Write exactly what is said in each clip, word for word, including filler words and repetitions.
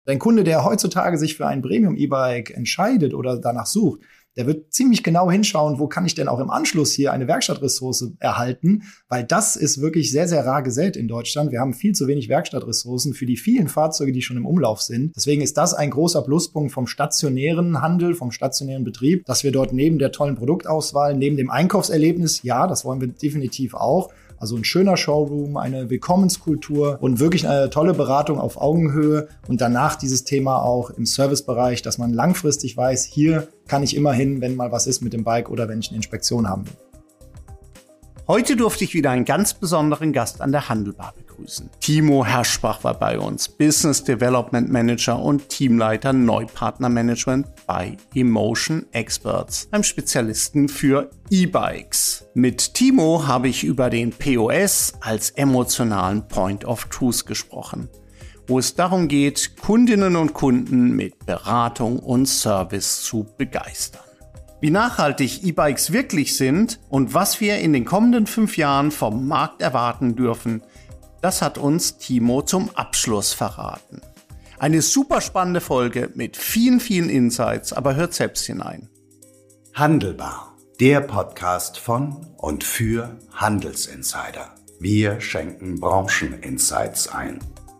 Ein Kunde, der heutzutage sich für ein Premium-E-Bike entscheidet oder danach sucht, der wird ziemlich genau hinschauen, wo kann ich denn auch im Anschluss hier eine Werkstattressource erhalten, weil das ist wirklich sehr, sehr rar gesät in Deutschland. Wir haben viel zu wenig Werkstattressourcen für die vielen Fahrzeuge, die schon im Umlauf sind. Deswegen ist das ein großer Pluspunkt vom stationären Handel, vom stationären Betrieb, dass wir dort neben der tollen Produktauswahl, neben dem Einkaufserlebnis, ja, das wollen wir definitiv auch, also ein schöner Showroom, eine Willkommenskultur und wirklich eine tolle Beratung auf Augenhöhe und danach dieses Thema auch im Servicebereich, dass man langfristig weiß, hier kann ich immer hin, wenn mal was ist mit dem Bike oder wenn ich eine Inspektion haben will. Heute durfte ich wieder einen ganz besonderen Gast an der Handelbar begrüßen. Timo Herschbach war bei uns, Business Development Manager und Teamleiter Neupartnermanagement bei Emotion Experts, einem Spezialisten für E-Bikes. Mit Timo habe ich über den P O S als emotionalen Point of Truth gesprochen, wo es darum geht, Kundinnen und Kunden mit Beratung und Service zu begeistern. Wie nachhaltig E-Bikes wirklich sind und was wir in den kommenden fünf Jahren vom Markt erwarten dürfen, das hat uns Timo zum Abschluss verraten. Eine super spannende Folge mit vielen, vielen Insights, aber hört selbst hinein. Handelbar, der Podcast von und für Handelsinsider. Wir schenken Brancheninsights ein.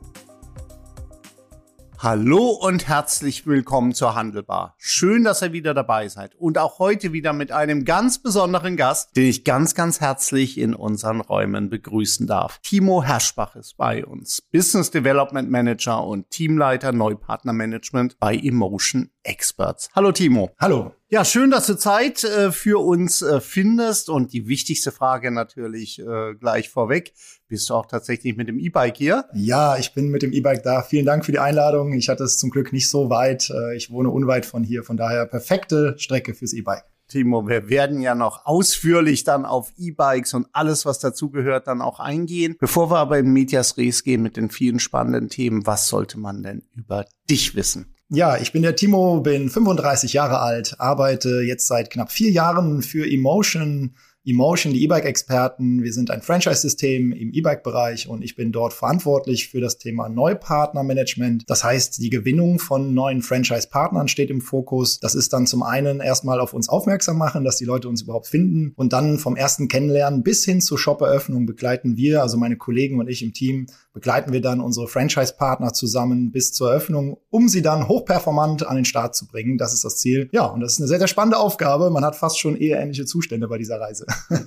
Hallo und herzlich willkommen zur Handelbar. Schön, dass ihr wieder dabei seid und auch heute wieder mit einem ganz besonderen Gast, den ich ganz, ganz herzlich in unseren Räumen begrüßen darf. Timo Herschbach ist bei uns, Business Development Manager und Teamleiter Neupartnermanagement bei Emotion Experts. Hallo Timo. Hallo. Ja, schön, dass du Zeit äh, für uns äh, findest und die wichtigste Frage natürlich äh, gleich vorweg. Bist du auch tatsächlich mit dem E-Bike hier? Ja, ich bin mit dem E-Bike da. Vielen Dank für die Einladung. Ich hatte es zum Glück nicht so weit. Ich wohne unweit von hier, von daher perfekte Strecke fürs E-Bike. Timo, wir werden ja noch ausführlich dann auf E-Bikes und alles, was dazugehört, dann auch eingehen. Bevor wir aber in Medias Res gehen mit den vielen spannenden Themen, was sollte man denn über dich wissen? Ja, ich bin der Timo, bin fünfunddreißig Jahre alt, arbeite jetzt seit knapp vier Jahren für Emotion. Emotion, die E-Bike-Experten. Wir sind ein Franchise-System im E-Bike-Bereich und ich bin dort verantwortlich für das Thema Neupartnermanagement. Das heißt, die Gewinnung von neuen Franchise-Partnern steht im Fokus. Das ist dann zum einen erstmal auf uns aufmerksam machen, dass die Leute uns überhaupt finden und dann vom ersten Kennenlernen bis hin zur Shop-Eröffnung begleiten wir, also meine Kollegen und ich im Team, begleiten wir dann unsere Franchise-Partner zusammen bis zur Eröffnung, um sie dann hochperformant an den Start zu bringen. Das ist das Ziel. Ja, und das ist eine sehr, sehr spannende Aufgabe. Man hat fast schon eheähnliche Zustände bei dieser Reise.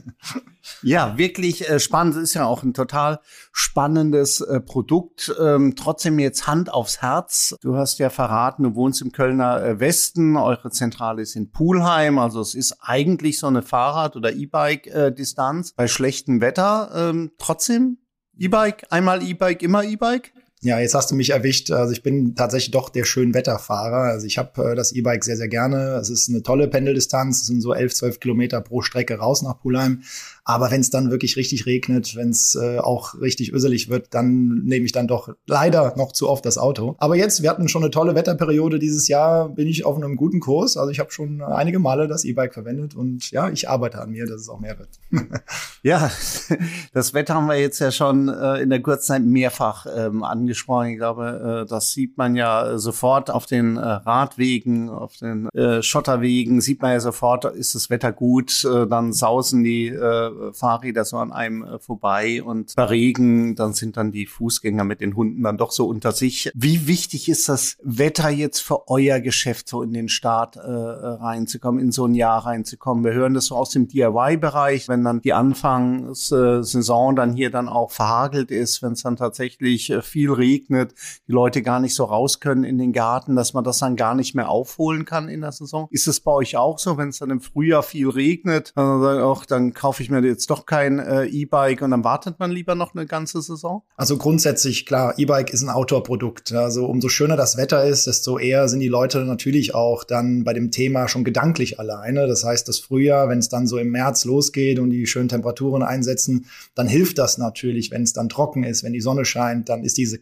Ja, wirklich äh, spannend. Es ist ja auch ein total spannendes äh, Produkt. Ähm, trotzdem jetzt Hand aufs Herz. Du hast ja verraten, du wohnst im Kölner äh, Westen. Eure Zentrale ist in Pulheim. Also es ist eigentlich so eine Fahrrad- oder E-Bike-Distanz bei schlechtem Wetter. Ähm, trotzdem E-Bike, einmal E-Bike, immer E-Bike? Ja, jetzt hast du mich erwischt. Also ich bin tatsächlich doch der Schönwetterfahrer. Also ich habe äh, das E-Bike sehr, sehr gerne. Es ist eine tolle Pendeldistanz. Es sind so elf, zwölf Kilometer pro Strecke raus nach Pulheim. Aber wenn es dann wirklich richtig regnet, wenn es äh, auch richtig öselig wird, dann nehme ich dann doch leider noch zu oft das Auto. Aber jetzt, wir hatten schon eine tolle Wetterperiode dieses Jahr, bin ich auf einem guten Kurs. Also ich habe schon einige Male das E-Bike verwendet und ja, ich arbeite an mir, dass es auch mehr wird. Ja, das Wetter haben wir jetzt ja schon äh, in der Kurzzeit mehrfach ähm, angesprochen. Ich glaube, äh, das sieht man ja sofort auf den äh, Radwegen, auf den äh, Schotterwegen, sieht man ja sofort, ist das Wetter gut, äh, dann sausen die äh, Fahrräder so an einem äh, vorbei und bei Regen, dann sind dann die Fußgänger mit den Hunden dann doch so unter sich. Wie wichtig ist das Wetter jetzt für euer Geschäft, so in den Start äh, reinzukommen, in so ein Jahr reinzukommen? Wir hören das so aus dem D I Y-Bereich, wenn dann die Anfangssaison dann hier dann auch verhagelt ist, wenn es dann tatsächlich äh, viel regnet, die Leute gar nicht so raus können in den Garten, dass man das dann gar nicht mehr aufholen kann in der Saison. Ist es bei euch auch so, wenn es dann im Frühjahr viel regnet, dann, auch, dann kaufe ich mir jetzt doch kein äh, E-Bike und dann wartet man lieber noch eine ganze Saison? Also grundsätzlich, klar, E-Bike ist ein Outdoor-Produkt. Also umso schöner das Wetter ist, desto eher sind die Leute natürlich auch dann bei dem Thema schon gedanklich alleine. Das heißt, das Frühjahr, wenn es dann so im März losgeht und die schönen Temperaturen einsetzen, dann hilft das natürlich, wenn es dann trocken ist, wenn die Sonne scheint, dann ist diese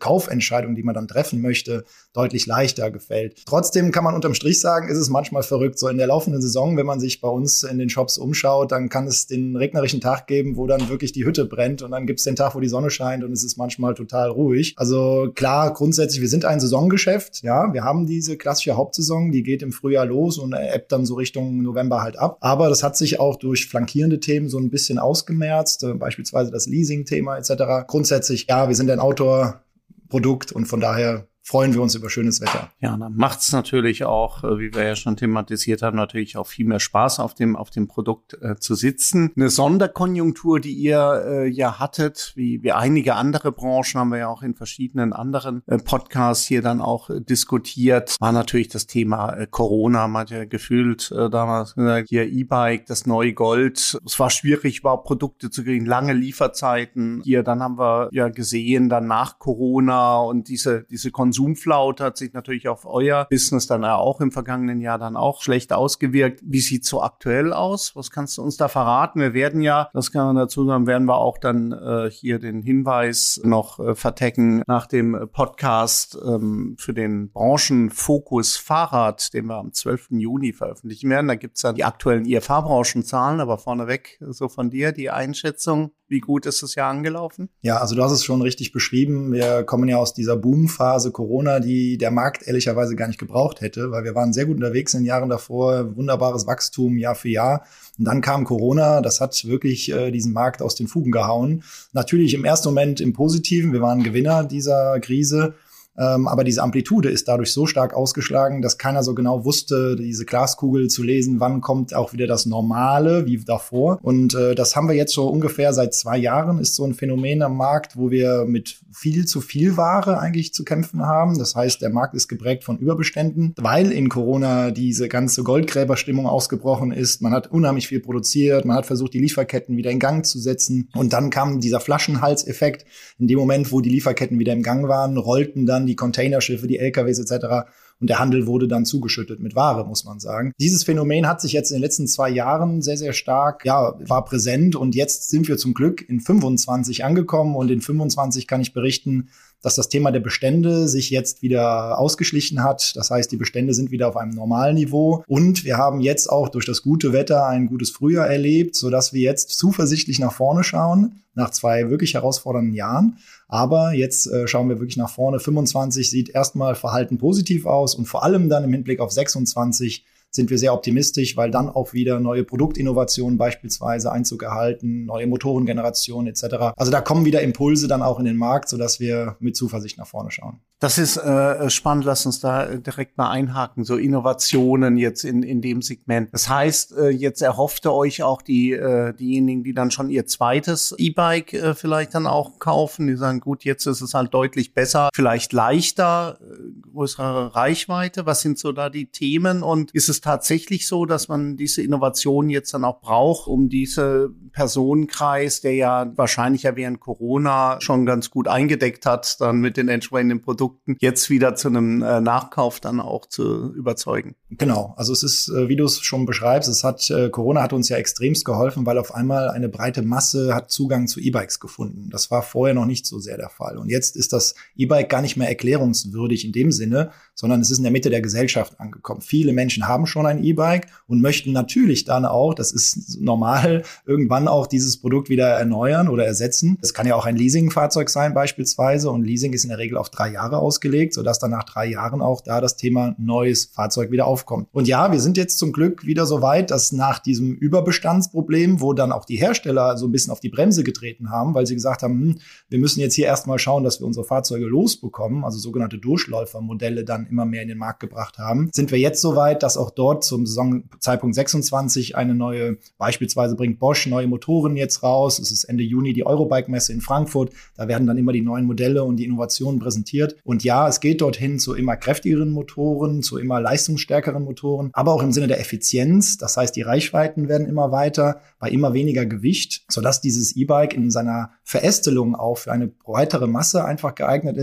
Kaufentscheidung, die man dann treffen möchte, deutlich leichter gefällt. Trotzdem kann man unterm Strich sagen, ist es manchmal verrückt. So in der laufenden Saison, wenn man sich bei uns in den Shops umschaut, dann kann es den regnerischen Tag geben, wo dann wirklich die Hütte brennt und dann gibt es den Tag, wo die Sonne scheint und es ist manchmal total ruhig. Also klar, grundsätzlich, wir sind ein Saisongeschäft. Ja, wir haben diese klassische Hauptsaison, die geht im Frühjahr los und ebbt dann so Richtung November halt ab. Aber das hat sich auch durch flankierende Themen so ein bisschen ausgemerzt, äh, beispielsweise das Leasing-Thema et cetera. Grundsätzlich, ja, wir sind ein Outdoor-Produkt und von daher freuen wir uns über schönes Wetter. Ja, dann macht's natürlich auch, wie wir ja schon thematisiert haben, natürlich auch viel mehr Spaß auf dem auf dem Produkt äh, zu sitzen. Eine Sonderkonjunktur, die ihr äh, ja hattet, wie wie einige andere Branchen, haben wir ja auch in verschiedenen anderen äh, Podcasts hier dann auch äh, diskutiert, war natürlich das Thema äh, Corona. Man hat ja gefühlt äh, damals gesagt, hier E-Bike, das neue Gold. Es war schwierig, überhaupt Produkte zu kriegen, lange Lieferzeiten. Hier, dann haben wir ja gesehen, dann nach Corona und diese diese Konsumflaute hat sich natürlich auf euer Business dann auch im vergangenen Jahr dann auch schlecht ausgewirkt. Wie sieht's so aktuell aus? Was kannst du uns da verraten? Wir werden ja, das kann man dazu sagen, werden wir auch dann äh, hier den Hinweis noch äh, vertecken nach dem Podcast ähm, für den Branchenfokus Fahrrad, den wir am zwölften Juni veröffentlichen werden. Da gibt's dann die aktuellen I F A-Branchenzahlen, aber vorneweg so von dir die Einschätzung. Wie gut ist das Jahr angelaufen? Ja, also du hast es schon richtig beschrieben. Wir kommen ja aus dieser Boomphase Corona, die der Markt ehrlicherweise gar nicht gebraucht hätte, weil wir waren sehr gut unterwegs in den Jahren davor, wunderbares Wachstum Jahr für Jahr. Und dann kam Corona, das hat wirklich äh, diesen Markt aus den Fugen gehauen. Natürlich im ersten Moment im Positiven, wir waren Gewinner dieser Krise. Ähm, aber diese Amplitude ist dadurch so stark ausgeschlagen, dass keiner so genau wusste, diese Glaskugel zu lesen, wann kommt auch wieder das Normale, wie davor. Und äh, das haben wir jetzt so ungefähr seit zwei Jahren, ist so ein Phänomen am Markt, wo wir mit viel zu viel Ware eigentlich zu kämpfen haben. Das heißt, der Markt ist geprägt von Überbeständen, weil in Corona diese ganze Goldgräberstimmung ausgebrochen ist. Man hat unheimlich viel produziert, man hat versucht, die Lieferketten wieder in Gang zu setzen. Und dann kam dieser Flaschenhalseffekt. In dem Moment, wo die Lieferketten wieder im Gang waren, rollten dann die Containerschiffe, die L K Ws et cetera. Und der Handel wurde dann zugeschüttet mit Ware, muss man sagen. Dieses Phänomen hat sich jetzt in den letzten zwei Jahren sehr, sehr stark, ja, war präsent. Und jetzt sind wir zum Glück in fünfundzwanzig angekommen. Und in fünfundzwanzig kann ich berichten, dass das Thema der Bestände sich jetzt wieder ausgeschlichen hat. Das heißt, die Bestände sind wieder auf einem normalen Niveau. Und wir haben jetzt auch durch das gute Wetter ein gutes Frühjahr erlebt, sodass wir jetzt zuversichtlich nach vorne schauen, nach zwei wirklich herausfordernden Jahren. Aber jetzt äh, schauen wir wirklich nach vorne. fünfundzwanzig sieht erstmal verhalten positiv aus und vor allem dann im Hinblick auf sechsundzwanzig sind wir sehr optimistisch, weil dann auch wieder neue Produktinnovationen beispielsweise Einzug erhalten, neue Motorengenerationen et cetera. Also da kommen wieder Impulse dann auch in den Markt, sodass wir mit Zuversicht nach vorne schauen. Das ist äh, spannend, lass uns da direkt mal einhaken, so Innovationen jetzt in in dem Segment. Das heißt, äh, jetzt erhofft ihr euch auch die äh, diejenigen, die dann schon ihr zweites E-Bike äh, vielleicht dann auch kaufen, die sagen, gut, jetzt ist es halt deutlich besser, vielleicht leichter, äh, größere Reichweite. Was sind so da die Themen und ist es tatsächlich so, dass man diese Innovation jetzt dann auch braucht, um diese Personenkreis, der ja wahrscheinlich ja während Corona schon ganz gut eingedeckt hat, dann mit den entsprechenden Produkten jetzt wieder zu einem äh, Nachkauf dann auch zu überzeugen? Genau, also es ist, äh, wie du es schon beschreibst, es hat äh, Corona hat uns ja extremst geholfen, weil auf einmal eine breite Masse hat Zugang zu E-Bikes gefunden. Das war vorher noch nicht so sehr der Fall. Und jetzt ist das E-Bike gar nicht mehr erklärungswürdig in dem Sinne, sondern es ist in der Mitte der Gesellschaft angekommen. Viele Menschen haben schon ein E-Bike und möchten natürlich dann auch, das ist normal, irgendwann auch dieses Produkt wieder erneuern oder ersetzen. Es kann ja auch ein Leasingfahrzeug sein beispielsweise und Leasing ist in der Regel auf drei Jahre ausgelegt, sodass dann nach drei Jahren auch da das Thema neues Fahrzeug wieder aufkommt. Und ja, wir sind jetzt zum Glück wieder so weit, dass nach diesem Überbestandsproblem, wo dann auch die Hersteller so ein bisschen auf die Bremse getreten haben, weil sie gesagt haben, hm, wir müssen jetzt hier erstmal schauen, dass wir unsere Fahrzeuge losbekommen, also sogenannte Durchläufermodelle dann immer mehr in den Markt gebracht haben, sind wir jetzt so weit, dass auch dort zum Saisonzeitpunkt sechsundzwanzig eine neue, beispielsweise bringt Bosch neue Motoren jetzt raus. Es ist Ende Juni die Eurobike-Messe in Frankfurt. Da werden dann immer die neuen Modelle und die Innovationen präsentiert. Und ja, es geht dorthin zu immer kräftigeren Motoren, zu immer leistungsstärkeren Motoren, aber auch im Sinne der Effizienz. Das heißt, die Reichweiten werden immer weiter, bei immer weniger Gewicht, sodass dieses E-Bike in seiner Verästelung auch für eine breitere Masse einfach geeignet ist.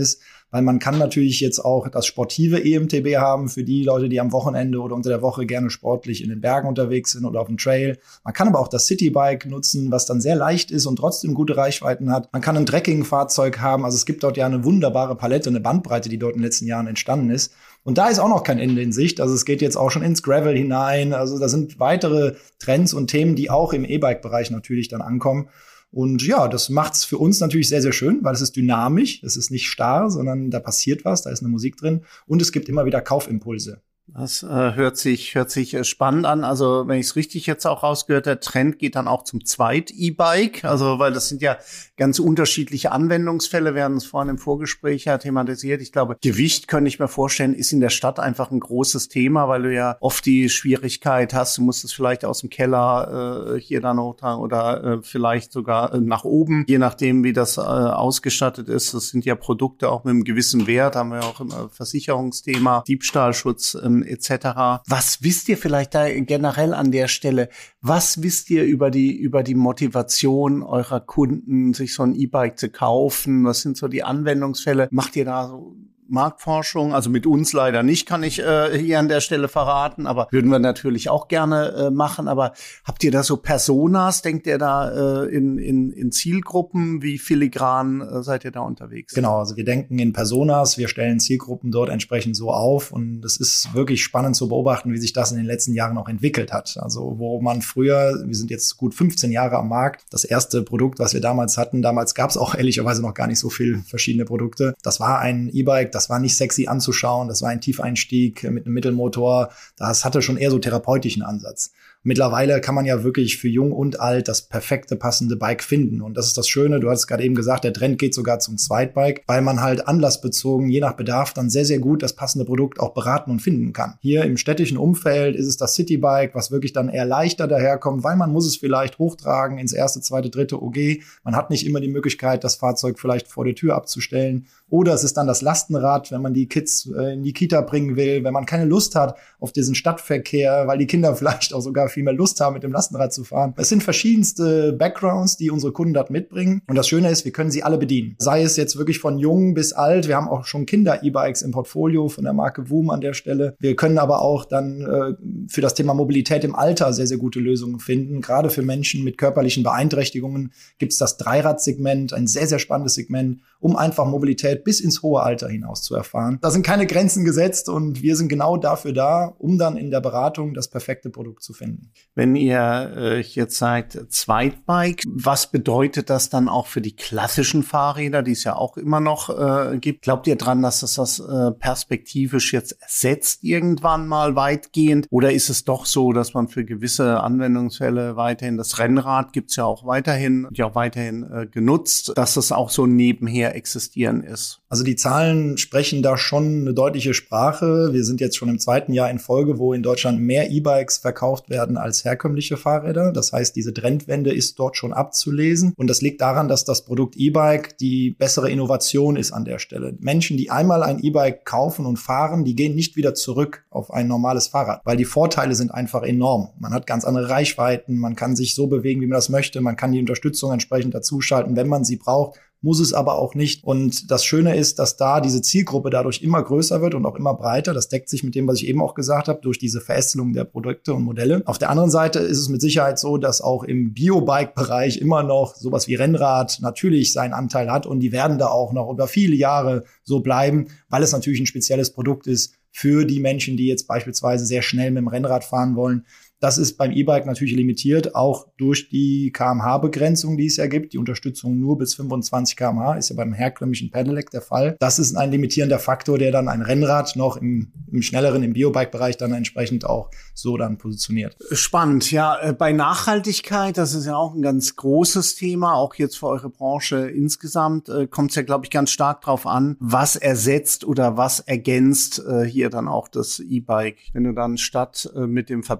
weil man kann natürlich jetzt auch das sportive E M T B haben für die Leute, die am Wochenende oder unter der Woche gerne sportlich in den Bergen unterwegs sind oder auf dem Trail. Man kann aber auch das Citybike nutzen, was dann sehr leicht ist und trotzdem gute Reichweiten hat. Man kann ein Trekking-Fahrzeug haben. Also es gibt dort ja eine wunderbare Palette, eine Bandbreite, die dort in den letzten Jahren entstanden ist. Und da ist auch noch kein Ende in Sicht. Also es geht jetzt auch schon ins Gravel hinein. Also da sind weitere Trends und Themen, die auch im E-Bike-Bereich natürlich dann ankommen. Und ja, das macht's für uns natürlich sehr, sehr schön, weil es ist dynamisch, es ist nicht starr, sondern da passiert was, da ist eine Musik drin und es gibt immer wieder Kaufimpulse. Das äh, hört sich hört sich äh, spannend an. Also wenn ich es richtig jetzt auch rausgehört, der Trend geht dann auch zum Zweit-E-Bike. Also weil das sind ja ganz unterschiedliche Anwendungsfälle. Wir haben es vorhin im Vorgespräch ja thematisiert. Ich glaube, Gewicht, könnte ich mir vorstellen, ist in der Stadt einfach ein großes Thema, weil du ja oft die Schwierigkeit hast, du musst es vielleicht aus dem Keller äh, hier dann hochtragen oder äh, vielleicht sogar äh, nach oben, je nachdem, wie das äh, ausgestattet ist. Das sind ja Produkte auch mit einem gewissen Wert, haben wir auch im äh, Versicherungsthema, Diebstahlschutz ähm, et cetera. Was wisst ihr vielleicht da generell an der Stelle? Was wisst ihr über die über die Motivation eurer Kunden, sich so ein E-Bike zu kaufen? Was sind so die Anwendungsfälle? Macht ihr da so Marktforschung? Also mit uns leider nicht, kann ich äh, hier an der Stelle verraten, aber würden wir natürlich auch gerne äh, machen. Aber habt ihr da so Personas? Denkt ihr da äh, in, in, in Zielgruppen? Wie filigran äh, seid ihr da unterwegs? Genau, also wir denken in Personas, wir stellen Zielgruppen dort entsprechend so auf und es ist wirklich spannend zu beobachten, wie sich das in den letzten Jahren auch entwickelt hat. Also wo man früher, wir sind jetzt gut fünfzehn Jahre am Markt, das erste Produkt, was wir damals hatten, damals gab es auch ehrlicherweise noch gar nicht so viele verschiedene Produkte. Das war ein E-Bike, das war nicht sexy anzuschauen, das war ein Tiefeinstieg mit einem Mittelmotor, das hatte schon eher so therapeutischen Ansatz. Mittlerweile kann man ja wirklich für jung und alt das perfekte, passende Bike finden. Und das ist das Schöne, du hast gerade eben gesagt, der Trend geht sogar zum Zweitbike, weil man halt anlassbezogen, je nach Bedarf, dann sehr, sehr gut das passende Produkt auch beraten und finden kann. Hier im städtischen Umfeld ist es das Citybike, was wirklich dann eher leichter daherkommt, weil man muss es vielleicht hochtragen ins erste, zweite, dritte O G. Man hat nicht immer die Möglichkeit, das Fahrzeug vielleicht vor der Tür abzustellen. Oder es ist dann das Lastenrad, wenn man die Kids äh, in die Kita bringen will, wenn man keine Lust hat auf diesen Stadtverkehr, weil die Kinder vielleicht auch sogar viel mehr Lust haben, mit dem Lastenrad zu fahren. Es sind verschiedenste Backgrounds, die unsere Kunden dort mitbringen. Und das Schöne ist, wir können sie alle bedienen. Sei es jetzt wirklich von jung bis alt. Wir haben auch schon Kinder-E-Bikes im Portfolio von der Marke Voom an der Stelle. Wir können aber auch dann äh, für das Thema Mobilität im Alter sehr, sehr gute Lösungen finden. Gerade für Menschen mit körperlichen Beeinträchtigungen gibt es das Dreirad-Segment, ein sehr, sehr spannendes Segment, um einfach Mobilität bis ins hohe Alter hinaus zu erfahren. Da sind keine Grenzen gesetzt und wir sind genau dafür da, um dann in der Beratung das perfekte Produkt zu finden. Wenn ihr äh, jetzt sagt Zweitbike, was bedeutet das dann auch für die klassischen Fahrräder, die es ja auch immer noch äh, gibt? Glaubt ihr dran, dass das das äh, perspektivisch jetzt ersetzt irgendwann mal weitgehend? Oder ist es doch so, dass man für gewisse Anwendungsfälle weiterhin, das Rennrad gibt's ja auch weiterhin, ja auch weiterhin äh, genutzt, dass das auch so nebenher existieren ist? Also die Zahlen sprechen da schon eine deutliche Sprache. Wir sind jetzt schon im zweiten Jahr in Folge, wo in Deutschland mehr E-Bikes verkauft werden als herkömmliche Fahrräder. Das heißt, diese Trendwende ist dort schon abzulesen. Und das liegt daran, dass das Produkt E-Bike die bessere Innovation ist an der Stelle. Menschen, die einmal ein E-Bike kaufen und fahren, die gehen nicht wieder zurück auf ein normales Fahrrad, weil die Vorteile sind einfach enorm. Man hat ganz andere Reichweiten, man kann sich so bewegen, wie man das möchte, man kann die Unterstützung entsprechend dazuschalten, wenn man sie braucht. Muss es aber auch nicht. Und das Schöne ist, dass da diese Zielgruppe dadurch immer größer wird und auch immer breiter. Das deckt sich mit dem, was ich eben auch gesagt habe, durch diese Verästelung der Produkte und Modelle. Auf der anderen Seite ist es mit Sicherheit so, dass auch im Biobike-Bereich immer noch sowas wie Rennrad natürlich seinen Anteil hat und die werden da auch noch über viele Jahre so bleiben, weil es natürlich ein spezielles Produkt ist für die Menschen, die jetzt beispielsweise sehr schnell mit dem Rennrad fahren wollen. Das ist beim E-Bike natürlich limitiert, auch durch die K M H-Begrenzung, die es ja gibt. Die Unterstützung nur bis fünfundzwanzig Kilometer pro Stunde ist ja beim herkömmlichen Pedelec der Fall. Das ist ein limitierender Faktor, der dann ein Rennrad noch im, im schnelleren, im Biobike-Bereich dann entsprechend auch so dann positioniert. Spannend, ja. Bei Nachhaltigkeit, das ist ja auch ein ganz großes Thema, auch jetzt für eure Branche insgesamt, kommt es ja, glaube ich, ganz stark drauf an, was ersetzt oder was ergänzt hier dann auch das E-Bike. Wenn du dann statt mit dem Verbrenner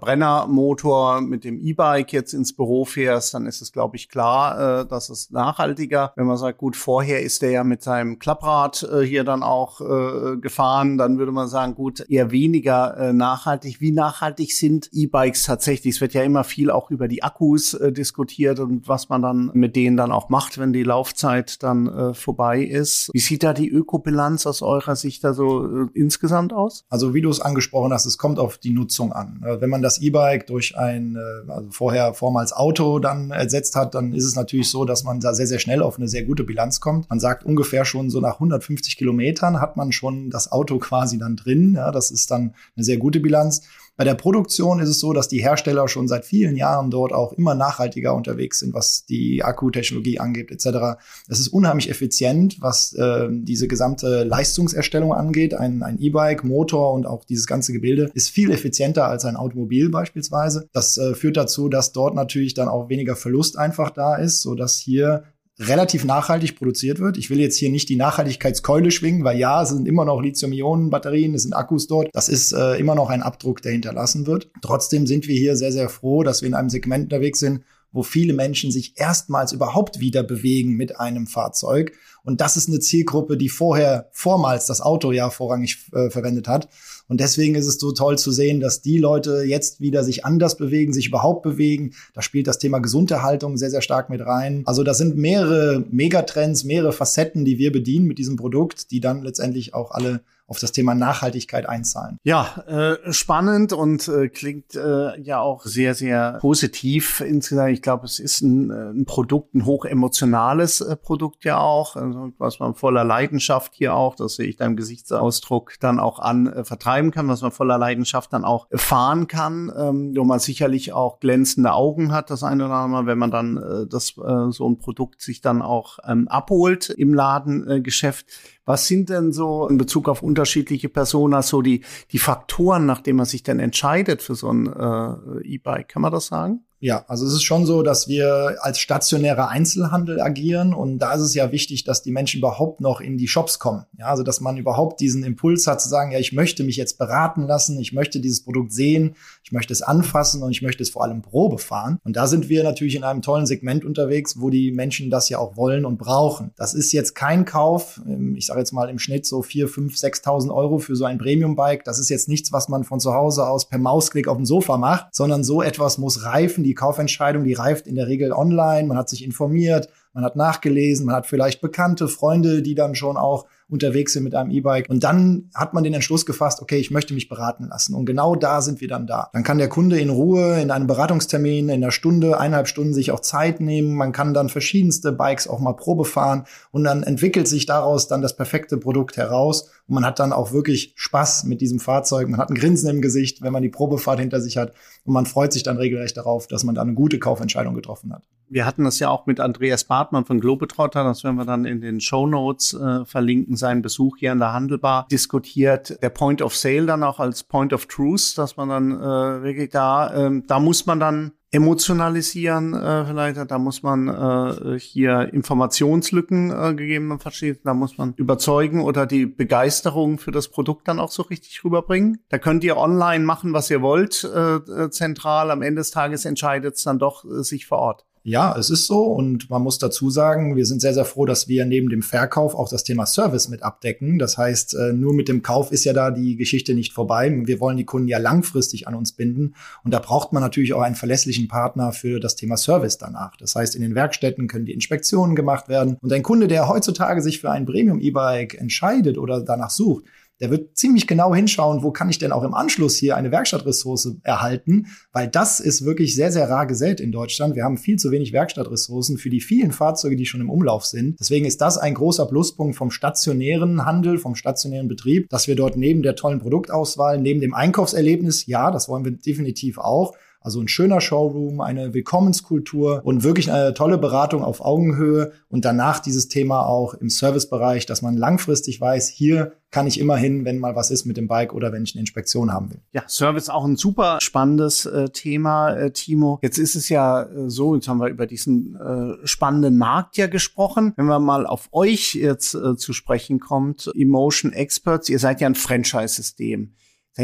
Motor mit dem E-Bike jetzt ins Büro fährst, dann ist es, glaube ich, klar, äh, dass es nachhaltiger. Wenn man sagt, gut, vorher ist der ja mit seinem Klapprad äh, hier dann auch äh, gefahren, dann würde man sagen, gut, eher weniger äh, nachhaltig. Wie nachhaltig sind E-Bikes tatsächlich? Es wird ja immer viel auch über die Akkus äh, diskutiert und was man dann mit denen dann auch macht, wenn die Laufzeit dann äh, vorbei ist. Wie sieht da die Ökobilanz aus eurer Sicht da so äh, insgesamt aus? Also wie du es angesprochen hast, es kommt auf die Nutzung an. Wenn man das E-Bike durch ein, also vorher vormals Auto dann ersetzt hat, dann ist es natürlich so, dass man da sehr, sehr schnell auf eine sehr gute Bilanz kommt. Man sagt ungefähr schon so nach hundertfünfzig Kilometern hat man schon das Auto quasi dann drin. Ja, das ist dann eine sehr gute Bilanz. Bei der Produktion ist es so, dass die Hersteller schon seit vielen Jahren dort auch immer nachhaltiger unterwegs sind, was die Akkutechnologie angeht et cetera. Es ist unheimlich effizient, was äh, diese gesamte Leistungserstellung angeht. Ein, ein E-Bike, Motor und auch dieses ganze Gebilde ist viel effizienter als ein Automobil beispielsweise. Das äh, führt dazu, dass dort natürlich dann auch weniger Verlust einfach da ist, sodass hier relativ nachhaltig produziert wird. Ich will jetzt hier nicht die Nachhaltigkeitskeule schwingen, weil ja, es sind immer noch Lithium-Ionen-Batterien, es sind Akkus dort. Das ist äh, immer noch ein Abdruck, der hinterlassen wird. Trotzdem sind wir hier sehr, sehr froh, dass wir in einem Segment unterwegs sind, wo viele Menschen sich erstmals überhaupt wieder bewegen mit einem Fahrzeug. Und das ist eine Zielgruppe, die vorher, vormals das Auto ja vorrangig äh, verwendet hat. Und deswegen ist es so toll zu sehen, dass die Leute jetzt wieder sich anders bewegen, sich überhaupt bewegen. Da spielt das Thema Gesunderhaltung sehr, sehr stark mit rein. Also das sind mehrere Megatrends, mehrere Facetten, die wir bedienen mit diesem Produkt, die dann letztendlich auch alle auf das Thema Nachhaltigkeit einzahlen. Ja, äh, spannend und äh, klingt äh, ja auch sehr, sehr positiv insgesamt. Ich glaube, es ist ein, ein Produkt, ein hochemotionales äh, Produkt ja auch, also, was man voller Leidenschaft hier auch, das sehe ich deinem Gesichtsausdruck dann auch an, äh, vertreiben kann, was man voller Leidenschaft dann auch fahren kann, ähm, wo man sicherlich auch glänzende Augen hat, das eine oder andere Mal, wenn man dann äh, das äh, so ein Produkt sich dann auch ähm, abholt im Ladengeschäft. Äh, Was sind denn so in Bezug auf unterschiedliche Personas so die die Faktoren, nach denen man sich denn entscheidet für so ein äh, E-Bike? Kann man das sagen? Ja, also es ist schon so, dass wir als stationärer Einzelhandel agieren und da ist es ja wichtig, dass die Menschen überhaupt noch in die Shops kommen. Ja, also dass man überhaupt diesen Impuls hat zu sagen, ja, ich möchte mich jetzt beraten lassen, ich möchte dieses Produkt sehen, ich möchte es anfassen und ich möchte es vor allem Probe fahren. Und da sind wir natürlich in einem tollen Segment unterwegs, wo die Menschen das ja auch wollen und brauchen. Das ist jetzt kein Kauf, ich sage jetzt mal im Schnitt so vier, fünf, sechstausend Euro für so ein Premium-Bike. Das ist jetzt nichts, was man von zu Hause aus per Mausklick auf dem Sofa macht, sondern so etwas muss reifen. Die Kaufentscheidung, die reift in der Regel online. Man hat sich informiert, man hat nachgelesen, man hat vielleicht Bekannte, Freunde, die dann schon auch unterwegs sind mit einem E-Bike. Und dann hat man den Entschluss gefasst, okay, ich möchte mich beraten lassen. Und genau da sind wir dann da. Dann kann der Kunde in Ruhe in einem Beratungstermin in einer Stunde, eineinhalb Stunden sich auch Zeit nehmen. Man kann dann verschiedenste Bikes auch mal Probe fahren. Und dann entwickelt sich daraus dann das perfekte Produkt heraus. Und man hat dann auch wirklich Spaß mit diesem Fahrzeug. Man hat ein Grinsen im Gesicht, wenn man die Probefahrt hinter sich hat. Und man freut sich dann regelrecht darauf, dass man da eine gute Kaufentscheidung getroffen hat. Wir hatten das ja auch mit Andreas Bartmann von Globetrotter, das werden wir dann in den Shownotes äh, verlinken, seinen Besuch hier an der Handelbar diskutiert. Der Point of Sale dann auch als Point of Truth, dass man dann äh, wirklich da, äh, da muss man dann emotionalisieren äh, vielleicht, da muss man äh, hier Informationslücken äh, gegebenenfalls verstehen, da muss man überzeugen oder die Begeisterung für das Produkt dann auch so richtig rüberbringen. Da könnt ihr online machen, was ihr wollt, äh, zentral, am Ende des Tages entscheidet es dann doch äh, sich vor Ort. Ja, es ist so und man muss dazu sagen, wir sind sehr, sehr froh, dass wir neben dem Verkauf auch das Thema Service mit abdecken. Das heißt, nur mit dem Kauf ist ja da die Geschichte nicht vorbei. Wir wollen die Kunden ja langfristig an uns binden und da braucht man natürlich auch einen verlässlichen Partner für das Thema Service danach. Das heißt, in den Werkstätten können die Inspektionen gemacht werden und ein Kunde, der heutzutage sich für ein Premium-E-Bike entscheidet oder danach sucht, der wird ziemlich genau hinschauen, wo kann ich denn auch im Anschluss hier eine Werkstattressource erhalten, weil das ist wirklich sehr, sehr rar gesät in Deutschland. Wir haben viel zu wenig Werkstattressourcen für die vielen Fahrzeuge, die schon im Umlauf sind. Deswegen ist das ein großer Pluspunkt vom stationären Handel, vom stationären Betrieb, dass wir dort neben der tollen Produktauswahl, neben dem Einkaufserlebnis, ja, das wollen wir definitiv auch, also ein schöner Showroom, eine Willkommenskultur und wirklich eine tolle Beratung auf Augenhöhe und danach dieses Thema auch im Servicebereich, dass man langfristig weiß, hier kann ich immer hin, wenn mal was ist mit dem Bike oder wenn ich eine Inspektion haben will. Ja, Service auch ein super spannendes äh, Thema, äh, Timo. Jetzt ist es ja äh, so, jetzt haben wir über diesen äh, spannenden Markt ja gesprochen. Wenn man mal auf euch jetzt äh, zu sprechen kommt, Emotion Experts, ihr seid ja ein Franchise-System. Denke ich,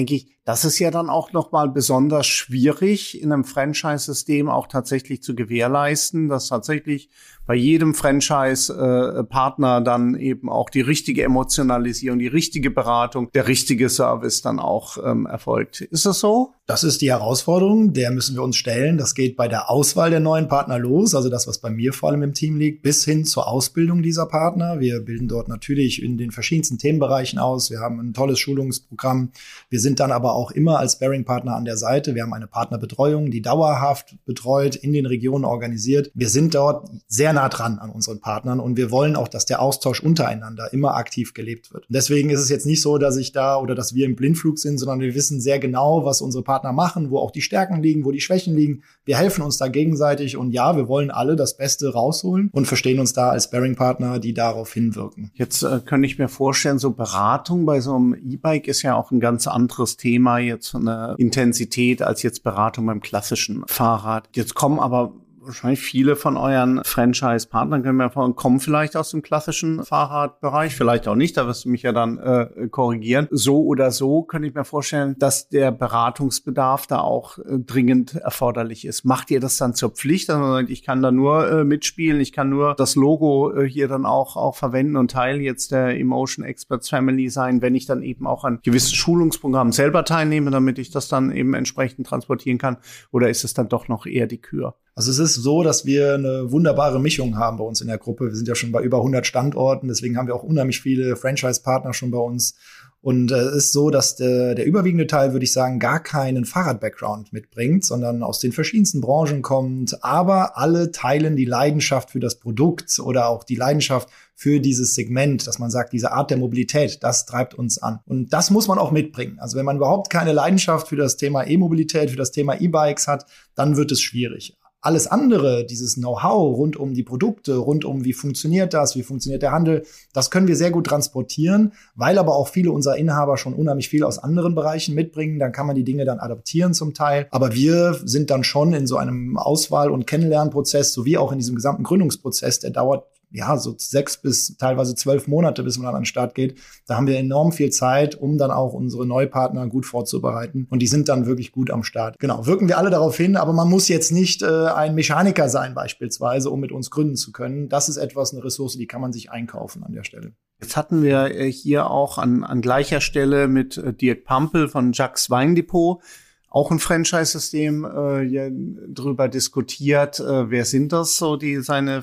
Das ist ja dann auch nochmal besonders schwierig in einem Franchise-System auch tatsächlich zu gewährleisten, dass tatsächlich bei jedem Franchise-Partner dann eben auch die richtige Emotionalisierung, die richtige Beratung, der richtige Service dann auch ähm, erfolgt. Ist das so? Das ist die Herausforderung, der müssen wir uns stellen. Das geht bei der Auswahl der neuen Partner los, also das, was bei mir vor allem im Team liegt, bis hin zur Ausbildung dieser Partner. Wir bilden dort natürlich in den verschiedensten Themenbereichen aus. Wir haben ein tolles Schulungsprogramm. Wir sind dann aber auch immer als Sparring-Partner an der Seite. Wir haben eine Partnerbetreuung, die dauerhaft betreut, in den Regionen organisiert. Wir sind dort sehr nah dran an unseren Partnern und wir wollen auch, dass der Austausch untereinander immer aktiv gelebt wird. Und deswegen ist es jetzt nicht so, dass ich da oder dass wir im Blindflug sind, sondern wir wissen sehr genau, was unsere Partner machen, wo auch die Stärken liegen, wo die Schwächen liegen. Wir helfen uns da gegenseitig und ja, wir wollen alle das Beste rausholen und verstehen uns da als Sparring-Partner, die darauf hinwirken. Jetzt äh, könnte ich mir vorstellen, so Beratung bei so einem E-Bike ist ja auch ein ganz anderes Thema jetzt von der Intensität als jetzt Beratung beim klassischen Fahrrad. Jetzt kommen aber wahrscheinlich viele von euren Franchise-Partnern können wir von, kommen vielleicht aus dem klassischen Fahrradbereich, vielleicht auch nicht, da wirst du mich ja dann äh, korrigieren. So oder so könnte ich mir vorstellen, dass der Beratungsbedarf da auch äh, dringend erforderlich ist. Macht ihr das dann zur Pflicht? Also ich kann da nur äh, mitspielen, ich kann nur das Logo äh, hier dann auch, auch verwenden und Teil jetzt der Emotion Experts Family sein, wenn ich dann eben auch an gewissen Schulungsprogrammen selber teilnehme, damit ich das dann eben entsprechend transportieren kann? Oder ist es dann doch noch eher die Kür? Also es ist so, dass wir eine wunderbare Mischung haben bei uns in der Gruppe. Wir sind ja schon bei über hundert Standorten, deswegen haben wir auch unheimlich viele Franchise-Partner schon bei uns. Und es äh, ist so, dass der, der überwiegende Teil, würde ich sagen, gar keinen Fahrrad-Background mitbringt, sondern aus den verschiedensten Branchen kommt. Aber alle teilen die Leidenschaft für das Produkt oder auch die Leidenschaft für dieses Segment, dass man sagt, diese Art der Mobilität, das treibt uns an. Und das muss man auch mitbringen. Also wenn man überhaupt keine Leidenschaft für das Thema E-Mobilität, für das Thema E-Bikes hat, dann wird es schwierig. Alles andere, dieses Know-how rund um die Produkte, rund um wie funktioniert das, wie funktioniert der Handel, das können wir sehr gut transportieren, weil aber auch viele unserer Inhaber schon unheimlich viel aus anderen Bereichen mitbringen. Dann kann man die Dinge dann adaptieren zum Teil. Aber wir sind dann schon in so einem Auswahl- und Kennenlernprozess, sowie auch in diesem gesamten Gründungsprozess, der dauert ja, so sechs bis teilweise zwölf Monate, bis man dann an den Start geht. Da haben wir enorm viel Zeit, um dann auch unsere Neupartner gut vorzubereiten. Und die sind dann wirklich gut am Start. Genau, wirken wir alle darauf hin, aber man muss jetzt nicht äh, ein Mechaniker sein beispielsweise, um mit uns gründen zu können. Das ist etwas, eine Ressource, die kann man sich einkaufen an der Stelle. Jetzt hatten wir äh, hier auch an, an gleicher Stelle mit äh, Dirk Pampel von Jacques Weindepot auch ein Franchise-System äh, ja, drüber diskutiert, äh, wer sind das so, die seine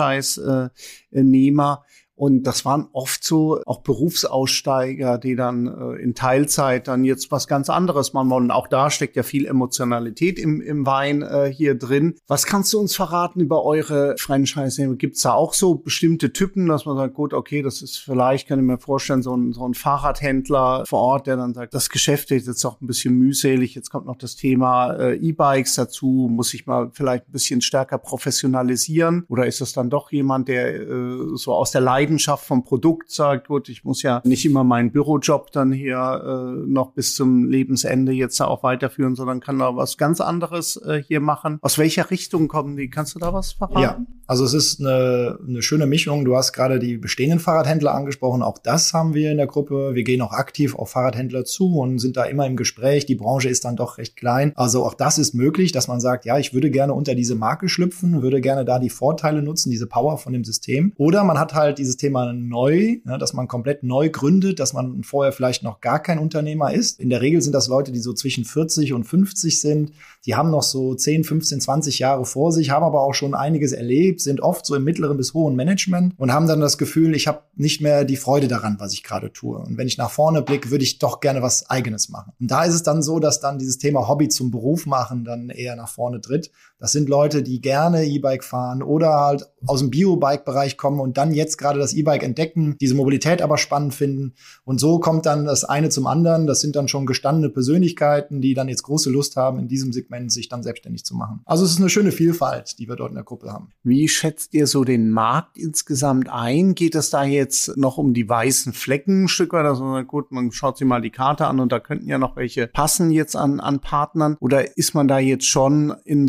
Franchise-Nehmer. Äh, Und das waren oft so auch Berufsaussteiger, die dann äh, in Teilzeit dann jetzt was ganz anderes machen wollen. Und auch da steckt ja viel Emotionalität im, im Wein äh, hier drin. Was kannst du uns verraten über eure Franchise-Nehmer? Gibt es da auch so bestimmte Typen, dass man sagt, gut, okay, das ist vielleicht, kann ich mir vorstellen, so ein, so ein Fahrradhändler vor Ort, der dann sagt, das Geschäft ist jetzt auch ein bisschen mühselig. Jetzt kommt noch das Thema äh, E-Bikes dazu. Muss ich mal vielleicht ein bisschen stärker professionalisieren? Oder ist das dann doch jemand, der äh, so aus der Leidenschaft Leidenschaft vom Produkt sagt, gut, ich muss ja nicht immer meinen Bürojob dann hier äh, noch bis zum Lebensende jetzt auch weiterführen, sondern kann da was ganz anderes äh, hier machen. Aus welcher Richtung kommen die? Kannst du da was verraten? Ja, also es ist eine, eine schöne Mischung. Du hast gerade die bestehenden Fahrradhändler angesprochen. Auch das haben wir in der Gruppe. Wir gehen auch aktiv auf Fahrradhändler zu und sind da immer im Gespräch. Die Branche ist dann doch recht klein. Also auch das ist möglich, dass man sagt, ja, ich würde gerne unter diese Marke schlüpfen, würde gerne da die Vorteile nutzen, diese Power von dem System. Oder man hat halt dieses Thema neu, ja, dass man komplett neu gründet, dass man vorher vielleicht noch gar kein Unternehmer ist. In der Regel sind das Leute, die so zwischen vierzig und fünfzig sind. Die haben noch so zehn, fünfzehn, zwanzig Jahre vor sich, haben aber auch schon einiges erlebt, sind oft so im mittleren bis hohen Management und haben dann das Gefühl, ich habe nicht mehr die Freude daran, was ich gerade tue. Und wenn ich nach vorne blicke, würde ich doch gerne was Eigenes machen. Und da ist es dann so, dass dann dieses Thema Hobby zum Beruf machen dann eher nach vorne tritt. Das sind Leute, die gerne E-Bike fahren oder halt aus dem Bio-Bike-Bereich kommen und dann jetzt gerade das E-Bike entdecken, diese Mobilität aber spannend finden. Und so kommt dann das eine zum anderen. Das sind dann schon gestandene Persönlichkeiten, die dann jetzt große Lust haben, in diesem Segment sich dann selbstständig zu machen. Also es ist eine schöne Vielfalt, die wir dort in der Gruppe haben. Wie schätzt ihr so den Markt insgesamt ein? Geht es da jetzt noch um die weißen Flecken ein Stück weit? Also gut, man schaut sich mal die Karte an und da könnten ja noch welche passen jetzt an, an Partnern. Oder ist man da jetzt schon in so einem Vertrag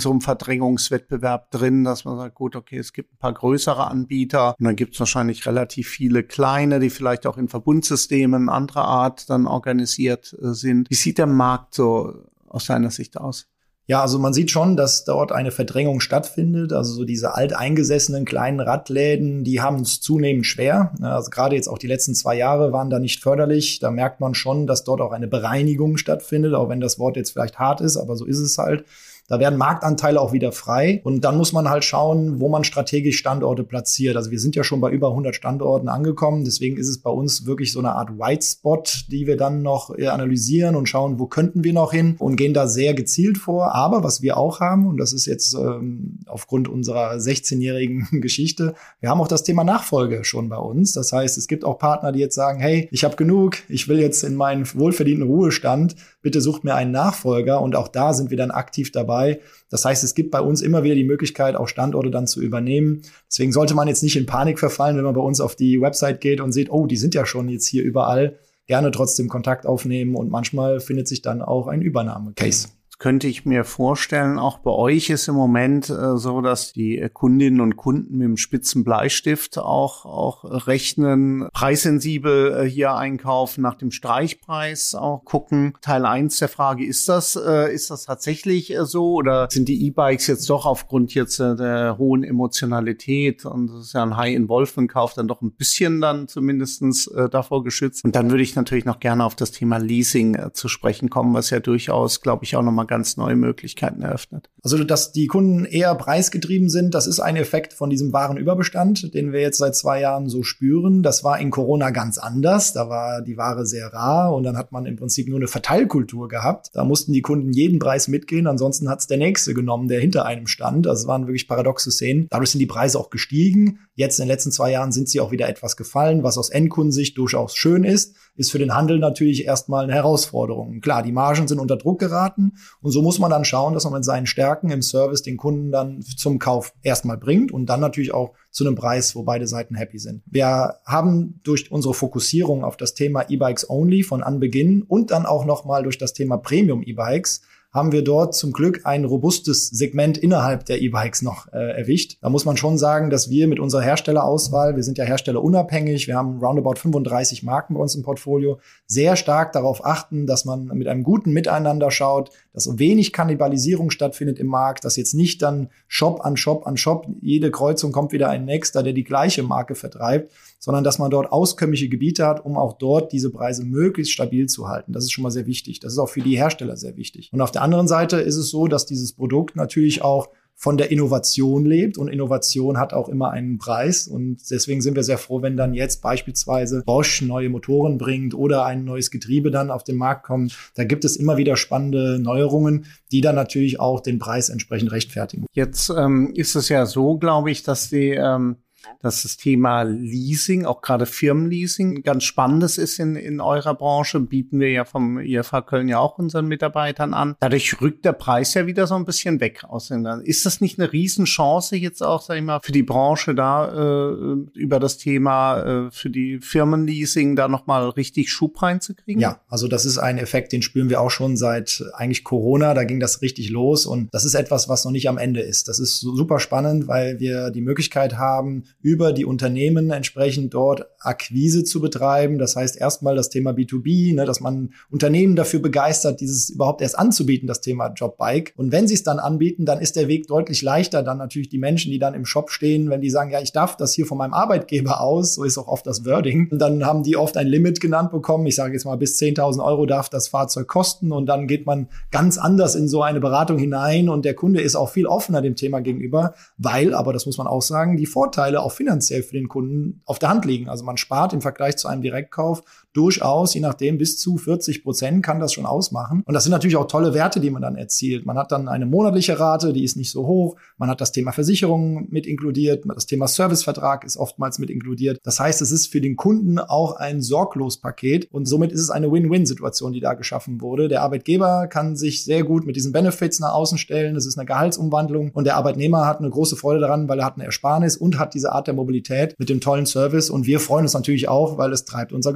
Verdrängungswettbewerb drin, dass man sagt, gut, okay, es gibt ein paar größere Anbieter und dann gibt es wahrscheinlich relativ viele kleine, die vielleicht auch in Verbundsystemen anderer Art dann organisiert äh, sind. Wie sieht der Markt so aus deiner Sicht aus? Ja, also man sieht schon, dass dort eine Verdrängung stattfindet. Also so diese alteingesessenen kleinen Radläden, die haben es zunehmend schwer. Also gerade jetzt auch die letzten zwei Jahre waren da nicht förderlich. Da merkt man schon, dass dort auch eine Bereinigung stattfindet, auch wenn das Wort jetzt vielleicht hart ist, aber so ist es halt. Da werden Marktanteile auch wieder frei. Und dann muss man halt schauen, wo man strategisch Standorte platziert. Also wir sind ja schon bei über hundert Standorten angekommen. Deswegen ist es bei uns wirklich so eine Art White Spot, die wir dann noch analysieren und schauen, wo könnten wir noch hin und gehen da sehr gezielt vor. Aber was wir auch haben, und das ist jetzt ähm, aufgrund unserer sechzehnjährigen Geschichte, wir haben auch das Thema Nachfolge schon bei uns. Das heißt, es gibt auch Partner, die jetzt sagen, hey, ich habe genug, ich will jetzt in meinen wohlverdienten Ruhestand, bitte sucht mir einen Nachfolger. Und auch da sind wir dann aktiv dabei. Das heißt, es gibt bei uns immer wieder die Möglichkeit, auch Standorte dann zu übernehmen. Deswegen sollte man jetzt nicht in Panik verfallen, wenn man bei uns auf die Website geht und sieht, oh, die sind ja schon jetzt hier überall. Gerne trotzdem Kontakt aufnehmen und manchmal findet sich dann auch ein Übernahmecase. Könnte ich mir vorstellen, auch bei euch ist im Moment äh, so, dass die Kundinnen und Kunden mit dem spitzen Bleistift auch auch rechnen, preissensibel äh, hier einkaufen, nach dem Streichpreis auch gucken. Teil eins der Frage, ist das äh, ist das tatsächlich äh, so oder sind die E-Bikes jetzt doch aufgrund jetzt äh, der hohen Emotionalität und das ist ja ein High-Involvement-Kauf dann doch ein bisschen dann zumindestens äh, davor geschützt? Und dann würde ich natürlich noch gerne auf das Thema Leasing äh, zu sprechen kommen, was ja durchaus, glaube ich, auch nochmal ganz neue Möglichkeiten eröffnet. Also, dass die Kunden eher preisgetrieben sind, das ist ein Effekt von diesem Warenüberbestand, den wir jetzt seit zwei Jahren so spüren. Das war in Corona ganz anders. Da war die Ware sehr rar und dann hat man im Prinzip nur eine Verteilkultur gehabt. Da mussten die Kunden jeden Preis mitgehen, ansonsten hat es der Nächste genommen, der hinter einem stand. Also es waren wirklich paradoxe Szenen. Dadurch sind die Preise auch gestiegen. Jetzt in den letzten zwei Jahren sind sie auch wieder etwas gefallen, was aus Endkundensicht durchaus schön ist, ist für den Handel natürlich erstmal eine Herausforderung. Klar, die Margen sind unter Druck geraten und so muss man dann schauen, dass man mit seinen Stärken im Service den Kunden dann zum Kauf erstmal bringt und dann natürlich auch zu einem Preis, wo beide Seiten happy sind. Wir haben durch unsere Fokussierung auf das Thema E-Bikes Only von Anbeginn und dann auch nochmal durch das Thema Premium E-Bikes haben wir dort zum Glück ein robustes Segment innerhalb der E-Bikes noch äh, erwischt. Da muss man schon sagen, dass wir mit unserer Herstellerauswahl, wir sind ja herstellerunabhängig, wir haben roundabout fünfunddreißig Marken bei uns im Portfolio, sehr stark darauf achten, dass man mit einem guten Miteinander schaut, dass wenig Kannibalisierung stattfindet im Markt, dass jetzt nicht dann Shop an Shop an Shop, jede Kreuzung kommt wieder ein Nächster, der die gleiche Marke vertreibt, sondern dass man dort auskömmliche Gebiete hat, um auch dort diese Preise möglichst stabil zu halten. Das ist schon mal sehr wichtig. Das ist auch für die Hersteller sehr wichtig. Und auf der anderen Seite ist es so, dass dieses Produkt natürlich auch von der Innovation lebt und Innovation hat auch immer einen Preis und deswegen sind wir sehr froh, wenn dann jetzt beispielsweise Bosch neue Motoren bringt oder ein neues Getriebe dann auf den Markt kommt. Da gibt es immer wieder spannende Neuerungen, die dann natürlich auch den Preis entsprechend rechtfertigen. Jetzt ähm, ist es ja so, glaube ich, dass die ähm dass das Thema Leasing, auch gerade Firmenleasing, ganz spannendes ist in, in eurer Branche, bieten wir ja vom I F H Köln ja auch unseren Mitarbeitern an. Dadurch rückt der Preis ja wieder so ein bisschen weg aus den Ländern. Ist das nicht eine Riesenchance jetzt auch, sag ich mal, für die Branche da äh, über das Thema äh, für die Firmenleasing da nochmal richtig Schub reinzukriegen? Ja, also das ist ein Effekt, den spüren wir auch schon seit eigentlich Corona, da ging das richtig los und das ist etwas, was noch nicht am Ende ist. Das ist super spannend, weil wir die Möglichkeit haben, über die Unternehmen entsprechend dort Akquise zu betreiben. Das heißt erstmal das Thema B zwei B, ne, dass man Unternehmen dafür begeistert, dieses überhaupt erst anzubieten, das Thema Jobbike. Und wenn sie es dann anbieten, dann ist der Weg deutlich leichter. Dann natürlich die Menschen, die dann im Shop stehen, wenn die sagen, ja, ich darf das hier von meinem Arbeitgeber aus, so ist auch oft das Wording. Und dann haben die oft ein Limit genannt bekommen. Ich sage jetzt mal, bis zehntausend Euro darf das Fahrzeug kosten. Und dann geht man ganz anders in so eine Beratung hinein. Und der Kunde ist auch viel offener dem Thema gegenüber, weil, aber das muss man auch sagen, die Vorteile auch finanziell für den Kunden auf der Hand liegen. Also man spart im Vergleich zu einem Direktkauf durchaus, je nachdem, bis zu vierzig Prozent kann das schon ausmachen. Und das sind natürlich auch tolle Werte, die man dann erzielt. Man hat dann eine monatliche Rate, die ist nicht so hoch. Man hat das Thema Versicherung mit inkludiert. Das Thema Servicevertrag ist oftmals mit inkludiert. Das heißt, es ist für den Kunden auch ein Sorglospaket. Und somit ist es eine Win-Win-Situation, die da geschaffen wurde. Der Arbeitgeber kann sich sehr gut mit diesen Benefits nach außen stellen. Es ist eine Gehaltsumwandlung. Und der Arbeitnehmer hat eine große Freude daran, weil er hat eine Ersparnis und hat diese Art der Mobilität mit dem tollen Service. Und wir freuen uns natürlich auch, weil es treibt unser Geschäft. Ja.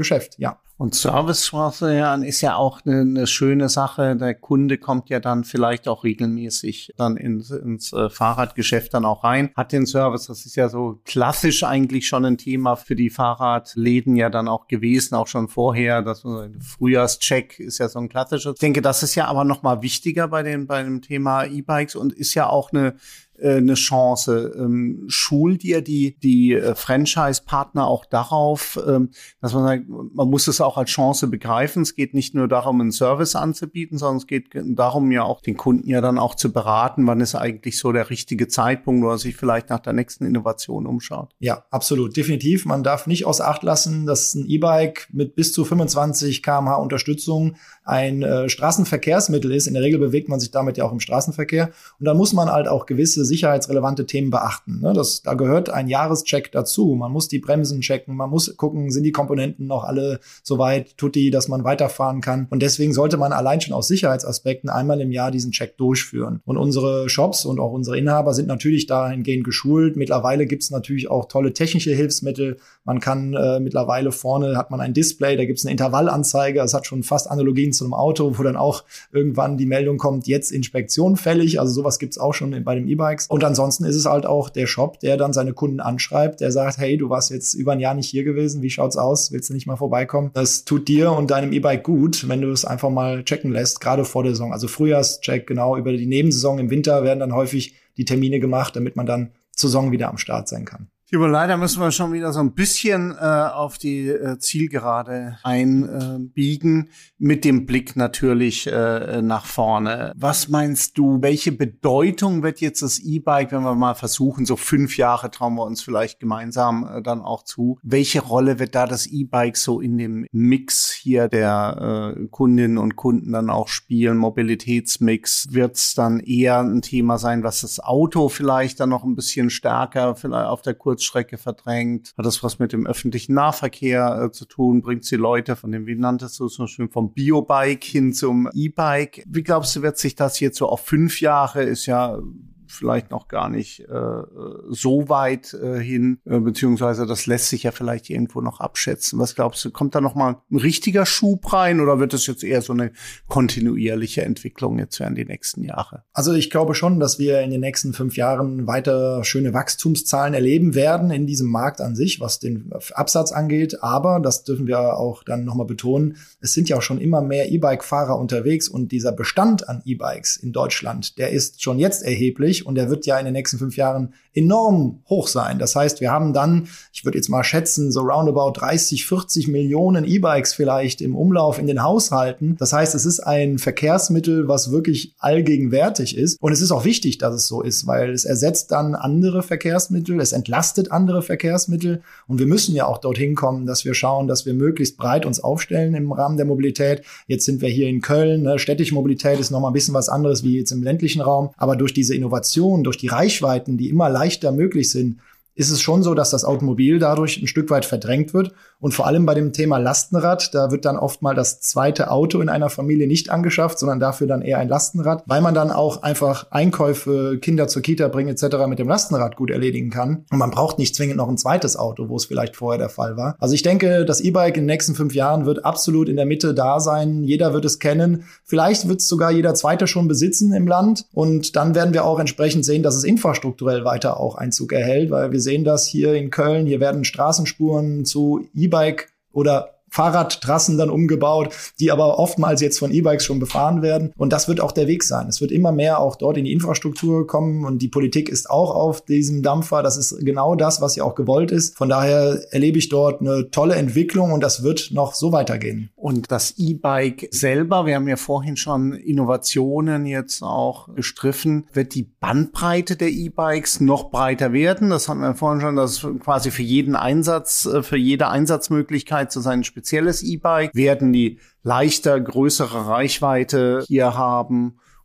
Ja. Und Service ist ja auch eine, eine schöne Sache. Der Kunde kommt ja dann vielleicht auch regelmäßig dann ins, ins äh, Fahrradgeschäft dann auch rein, hat den Service. Das ist ja so klassisch eigentlich schon ein Thema für die Fahrradläden ja dann auch gewesen, auch schon vorher. Das Frühjahrscheck ist ja so ein klassisches. Ich denke, das ist ja aber noch mal wichtiger bei dem, bei dem Thema E-Bikes und ist ja auch eine eine Chance. Ähm, schult ihr die, die äh, Franchise-Partner auch darauf, ähm, dass man sagt, man muss es auch als Chance begreifen. Es geht nicht nur darum, einen Service anzubieten, sondern es geht darum, ja auch den Kunden ja dann auch zu beraten, wann ist eigentlich so der richtige Zeitpunkt, wo er sich vielleicht nach der nächsten Innovation umschaut. Ja, absolut. Definitiv. Man darf nicht außer Acht lassen, dass ein E-Bike mit bis zu fünfundzwanzig Kilometer pro Stunde Unterstützung ein äh, Straßenverkehrsmittel ist. In der Regel bewegt man sich damit ja auch im Straßenverkehr. Und dann muss man halt auch gewisse sicherheitsrelevante Themen beachten. Ne? Das, da gehört ein Jahrescheck dazu. Man muss die Bremsen checken, man muss gucken, sind die Komponenten noch alle soweit tutti, dass man weiterfahren kann. Und deswegen sollte man allein schon aus Sicherheitsaspekten einmal im Jahr diesen Check durchführen. Und unsere Shops und auch unsere Inhaber sind natürlich dahingehend geschult. Mittlerweile gibt es natürlich auch tolle technische Hilfsmittel. Man kann äh, mittlerweile vorne hat man ein Display, da gibt es eine Intervallanzeige. Das hat schon fast Analogien zu einem Auto, wo dann auch irgendwann die Meldung kommt, jetzt Inspektion fällig. Also sowas gibt es auch schon bei den E-Bikes. Und ansonsten ist es halt auch der Shop, der dann seine Kunden anschreibt, der sagt, hey, du warst jetzt über ein Jahr nicht hier gewesen, wie schaut's aus? Willst du nicht mal vorbeikommen? Das tut dir und deinem E-Bike gut, wenn du es einfach mal checken lässt, gerade vor der Saison. Also Frühjahrscheck, genau, über die Nebensaison im Winter werden dann häufig die Termine gemacht, damit man dann zur Saison wieder am Start sein kann. Timo, leider müssen wir schon wieder so ein bisschen äh, auf die äh, Zielgerade einbiegen, äh, mit dem Blick natürlich äh, nach vorne. Was meinst du, welche Bedeutung wird jetzt das E-Bike, wenn wir mal versuchen, so fünf Jahre trauen wir uns vielleicht gemeinsam äh, dann auch zu, welche Rolle wird da das E-Bike so in dem Mix hier der äh, Kundinnen und Kunden dann auch spielen, Mobilitätsmix? Wird es dann eher ein Thema sein, was das Auto vielleicht dann noch ein bisschen stärker vielleicht auf der Kurz Strecke verdrängt? Hat das was mit dem öffentlichen Nahverkehr äh, zu tun? Bringt sie Leute von dem, wie nanntest du es so schön, vom Biobike hin zum E-Bike? Wie glaubst du, wird sich das jetzt so auf fünf Jahre, ist ja vielleicht noch gar nicht äh, so weit äh, hin, äh, beziehungsweise das lässt sich ja vielleicht irgendwo noch abschätzen. Was glaubst du, kommt da noch mal ein richtiger Schub rein oder wird es jetzt eher so eine kontinuierliche Entwicklung jetzt während die nächsten Jahre? Also ich glaube schon, dass wir in den nächsten fünf Jahren weiter schöne Wachstumszahlen erleben werden in diesem Markt an sich, was den Absatz angeht. Aber, das dürfen wir auch dann noch mal betonen, es sind ja auch schon immer mehr E-Bike-Fahrer unterwegs und dieser Bestand an E-Bikes in Deutschland, der ist schon jetzt erheblich. Und der wird ja in den nächsten fünf Jahren enorm hoch sein. Das heißt, wir haben dann, ich würde jetzt mal schätzen, so roundabout dreißig, vierzig Millionen E-Bikes vielleicht im Umlauf in den Haushalten. Das heißt, es ist ein Verkehrsmittel, was wirklich allgegenwärtig ist. Und es ist auch wichtig, dass es so ist, weil es ersetzt dann andere Verkehrsmittel, es entlastet andere Verkehrsmittel. Und wir müssen ja auch dorthin kommen, dass wir schauen, dass wir möglichst breit uns aufstellen im Rahmen der Mobilität. Jetzt sind wir hier in Köln. Ne? Städtische Mobilität ist noch mal ein bisschen was anderes wie jetzt im ländlichen Raum. Aber durch diese Innovation, durch die Reichweiten, die immer leichter möglich sind, ist es schon so, dass das Automobil dadurch ein Stück weit verdrängt wird. Und vor allem bei dem Thema Lastenrad, da wird dann oft mal das zweite Auto in einer Familie nicht angeschafft, sondern dafür dann eher ein Lastenrad, weil man dann auch einfach Einkäufe, Kinder zur Kita bringen et cetera mit dem Lastenrad gut erledigen kann. Und man braucht nicht zwingend noch ein zweites Auto, wo es vielleicht vorher der Fall war. Also ich denke, das E-Bike in den nächsten fünf Jahren wird absolut in der Mitte da sein. Jeder wird es kennen. Vielleicht wird es sogar jeder Zweite schon besitzen im Land. Und dann werden wir auch entsprechend sehen, dass es infrastrukturell weiter auch Einzug erhält, weil wir sehen das hier in Köln. Hier werden Straßenspuren zu E-Bike oder Fahrradtrassen dann umgebaut, die aber oftmals jetzt von E-Bikes schon befahren werden. Und das wird auch der Weg sein. Es wird immer mehr auch dort in die Infrastruktur kommen und die Politik ist auch auf diesem Dampfer. Das ist genau das, was ja auch gewollt ist. Von daher erlebe ich dort eine tolle Entwicklung und das wird noch so weitergehen. Und das E-Bike selber, wir haben ja vorhin schon Innovationen jetzt auch gestriffen, wird die Bandbreite der E-Bikes noch breiter werden? Das hatten wir vorhin schon, dass quasi für jeden Einsatz, für jede Einsatzmöglichkeit zu sein spezielles E-Bike, werden die leichter, größere Reichweite hier haben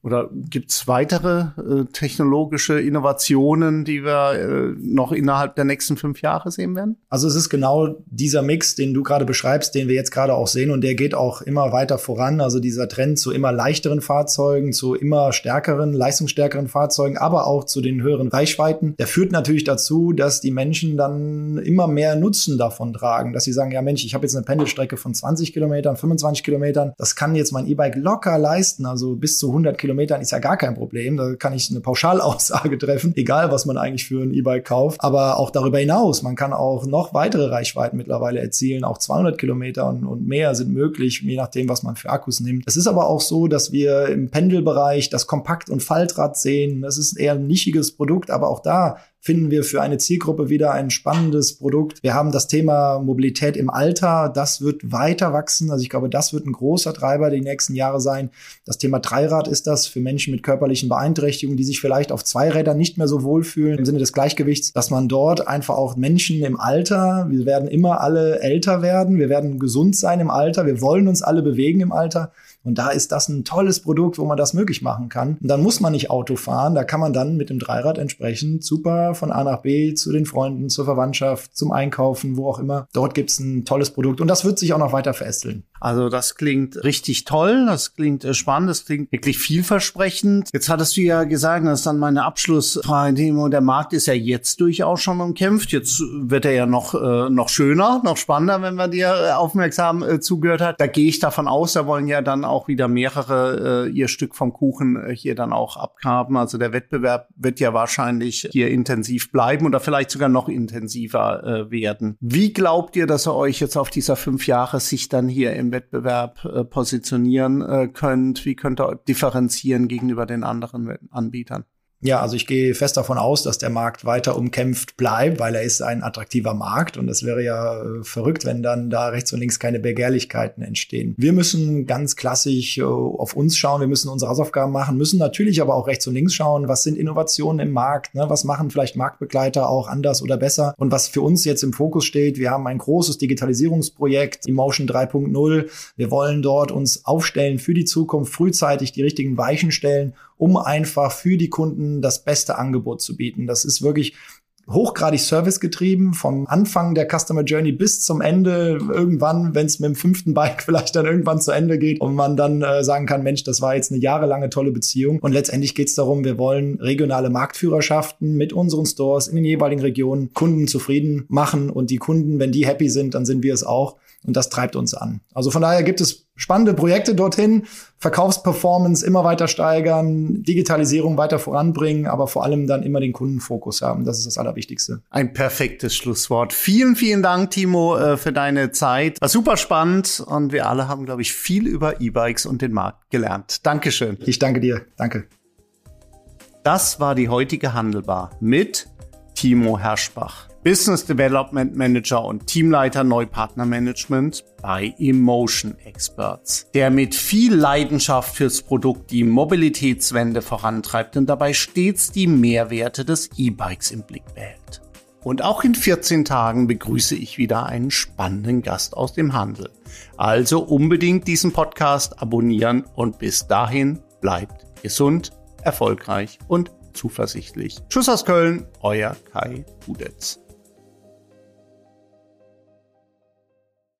Oder gibt es weitere äh, technologische Innovationen, die wir äh, noch innerhalb der nächsten fünf Jahre sehen werden? Also es ist genau dieser Mix, den du gerade beschreibst, den wir jetzt gerade auch sehen, und der geht auch immer weiter voran. Also dieser Trend zu immer leichteren Fahrzeugen, zu immer stärkeren, leistungsstärkeren Fahrzeugen, aber auch zu den höheren Reichweiten. Der führt natürlich dazu, dass die Menschen dann immer mehr Nutzen davon tragen, dass sie sagen, ja Mensch, ich habe jetzt eine Pendelstrecke von zwanzig Kilometern, fünfundzwanzig Kilometern, das kann jetzt mein E-Bike locker leisten, also bis zu hundert Kilometern ist ja gar kein Problem. Da kann ich eine Pauschalaussage treffen, egal was man eigentlich für ein E-Bike kauft. Aber auch darüber hinaus, man kann auch noch weitere Reichweiten mittlerweile erzielen. Auch zweihundert Kilometer und, und mehr sind möglich, je nachdem, was man für Akkus nimmt. Es ist aber auch so, dass wir im Pendelbereich das Kompakt- und Faltrad sehen. Das ist eher ein nischiges Produkt, aber auch da finden wir für eine Zielgruppe wieder ein spannendes Produkt. Wir haben das Thema Mobilität im Alter. Das wird weiter wachsen. Also ich glaube, das wird ein großer Treiber die nächsten Jahre sein. Das Thema Dreirad ist das für Menschen mit körperlichen Beeinträchtigungen, die sich vielleicht auf zwei Rädern nicht mehr so wohlfühlen im Sinne des Gleichgewichts, dass man dort einfach auch Menschen im Alter, wir werden immer alle älter werden, wir werden gesund sein im Alter, wir wollen uns alle bewegen im Alter. Und da ist das ein tolles Produkt, wo man das möglich machen kann. Und dann muss man nicht Auto fahren. Da kann man dann mit dem Dreirad entsprechend super von A nach B zu den Freunden, zur Verwandtschaft, zum Einkaufen, wo auch immer. Dort gibt's ein tolles Produkt. Und das wird sich auch noch weiter verästeln. Also das klingt richtig toll. Das klingt spannend. Das klingt wirklich vielversprechend. Jetzt hattest du ja gesagt, das ist dann meine Abschlussfrage. Der Markt ist ja jetzt durchaus schon umkämpft. Jetzt wird er ja noch, äh, noch schöner, noch spannender, wenn man dir aufmerksam äh, zugehört hat. Da gehe ich davon aus, da wollen ja dann auch auch wieder mehrere äh, ihr Stück vom Kuchen äh, hier dann auch abgraben. Also der Wettbewerb wird ja wahrscheinlich hier intensiv bleiben oder vielleicht sogar noch intensiver äh, werden. Wie glaubt ihr, dass ihr euch jetzt auf dieser fünf Jahre Sicht dann hier im Wettbewerb äh, positionieren äh, könnt? Wie könnt ihr differenzieren gegenüber den anderen Anbietern? Ja, also ich gehe fest davon aus, dass der Markt weiter umkämpft bleibt, weil er ist ein attraktiver Markt und es wäre ja äh, verrückt, wenn dann da rechts und links keine Begehrlichkeiten entstehen. Wir müssen ganz klassisch äh, auf uns schauen, wir müssen unsere Hausaufgaben machen, müssen natürlich aber auch rechts und links schauen, was sind Innovationen im Markt, ne? Was machen vielleicht Marktbegleiter auch anders oder besser, und was für uns jetzt im Fokus steht, wir haben ein großes Digitalisierungsprojekt, Emotion drei Punkt null, wir wollen dort uns aufstellen für die Zukunft, frühzeitig die richtigen Weichen stellen, um einfach für die Kunden das beste Angebot zu bieten. Das ist wirklich hochgradig servicegetrieben, vom Anfang der Customer Journey bis zum Ende. Irgendwann, wenn es mit dem fünften Bike vielleicht dann irgendwann zu Ende geht und man dann äh, sagen kann, Mensch, das war jetzt eine jahrelange tolle Beziehung. Und letztendlich geht es darum, wir wollen regionale Marktführerschaften mit unseren Stores in den jeweiligen Regionen Kunden zufrieden machen. Und die Kunden, wenn die happy sind, dann sind wir es auch. Und das treibt uns an. Also von daher gibt es spannende Projekte dorthin, Verkaufsperformance immer weiter steigern, Digitalisierung weiter voranbringen, aber vor allem dann immer den Kundenfokus haben. Das ist das Allerwichtigste. Ein perfektes Schlusswort. Vielen, vielen Dank, Timo, für deine Zeit. War super spannend und wir alle haben, glaube ich, viel über E-Bikes und den Markt gelernt. Dankeschön. Ich danke dir. Danke. Das war die heutige Handelbar mit Timo Herschbach, Business Development Manager und Teamleiter Neupartnermanagement bei Emotion Experts, der mit viel Leidenschaft fürs Produkt die Mobilitätswende vorantreibt und dabei stets die Mehrwerte des E-Bikes im Blick behält. Und auch in vierzehn Tagen begrüße ich wieder einen spannenden Gast aus dem Handel. Also unbedingt diesen Podcast abonnieren und bis dahin bleibt gesund, erfolgreich und zuversichtlich. Tschüss aus Köln, euer Kai Budetz.